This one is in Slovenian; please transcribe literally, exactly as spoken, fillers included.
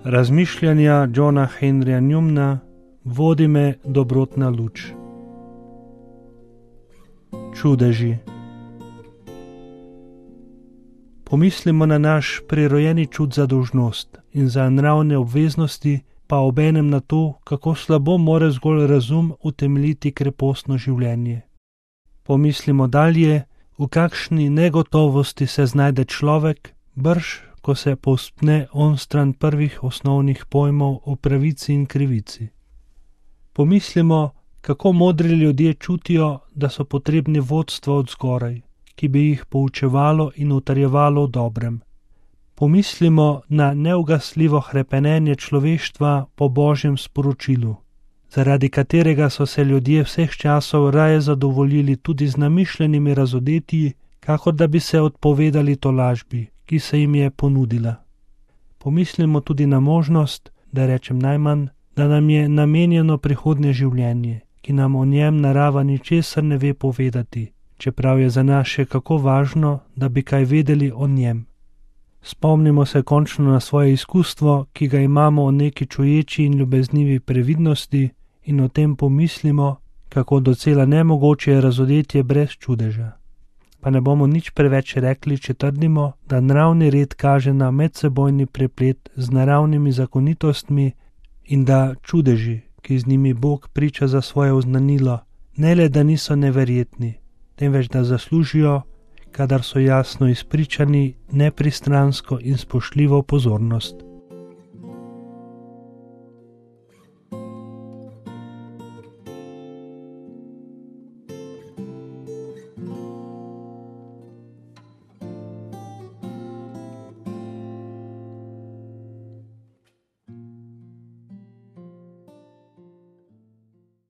Razmišljanja Johna Henryja Newmana, vodi me dobrotna luč. Čudeži. Pomislimo na naš prirojeni čut za dolžnost in za naravne obveznosti, pa obenem na to, kako slabo more zgolj razum utemeljiti krepostno življenje. Pomislimo dalje, v kakšni negotovosti se znajde človek, brž, ko se povzpne onstran prvih osnovnih pojmov o pravici in krivici. Pomislimo, kako modri ljudje čutijo, da so potrebni vodstva od zgoraj, ki bi jih poučevalo in utrjevalo v dobrem. Pomislimo na neugasljivo hrepenenje človeštva po Božjem sporočilu, zaradi katerega so se ljudje vseh časov raje zadovoljili tudi z namišljenimi razodetji, kakor da bi se odpovedali tolažbi, ki se jim je ponudila. Pomislimo tudi na možnost, da rečem najmanj, da nam je namenjeno prihodnje življenje, ki nam o njem narava ničesar ne ve povedati, čeprav je za nas še kako važno, da bi kaj vedeli o njem. Spomnimo se končno na svoje izkustvo, ki ga imamo o neki čuječi in ljubeznivi previdnosti, in o tem pomislimo, kako docela nemogoče je razodetje brez čudeža. Pa ne bomo nič preveč rekli, če trdimo, da naravni red kaže na medsebojni preplet z naravnimi zakonitostmi in da čudeži, ki z njimi Bog priča za svoje oznanilo, ne le da niso neverjetni, temveč da zaslužijo, kadar so jasno izpričani, nepristransko in spoštljivo pozornost.